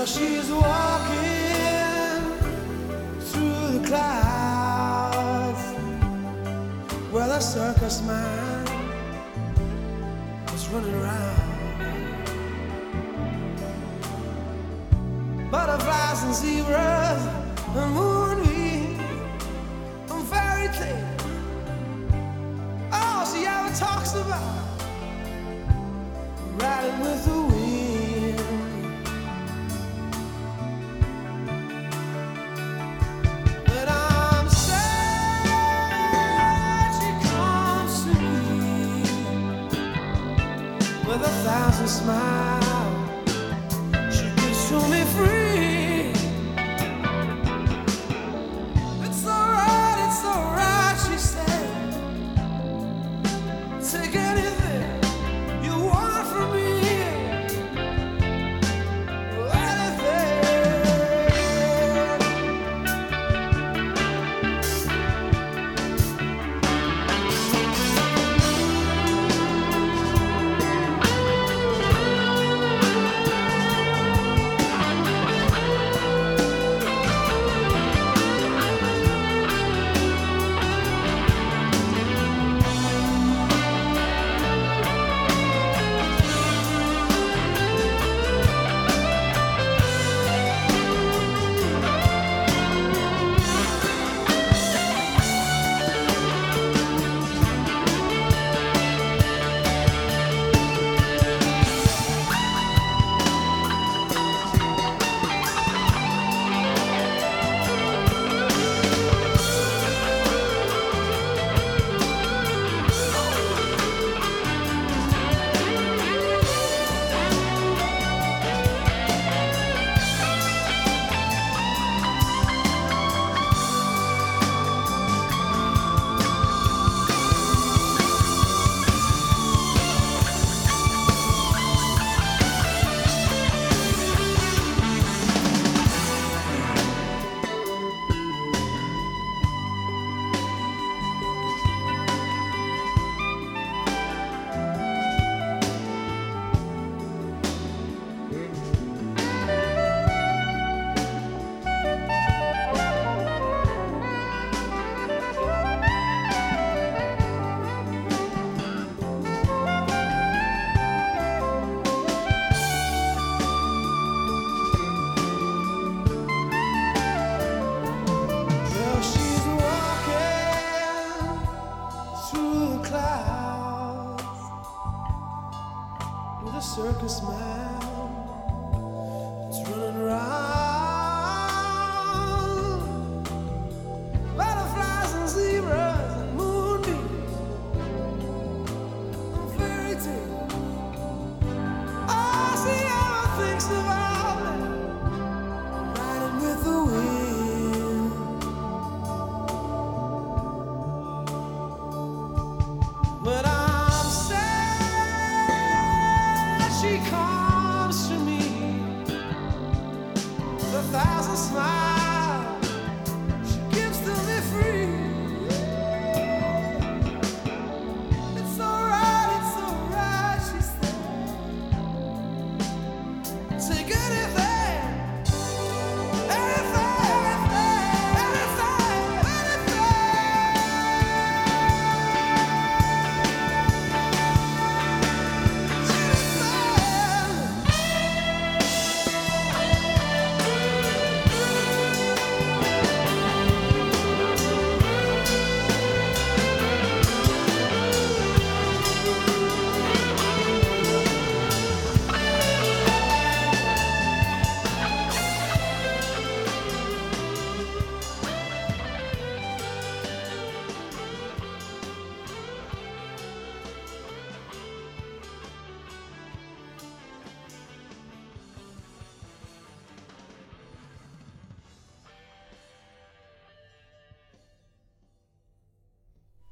She's walking through the clouds where the circus man is running around. Butterflies and zebras and moonbeams and fairy tales. All she ever talks about riding with the wind. With a thousand smiles, she gives to me free. It's alright, she said. Take anything you want from me. With a circus man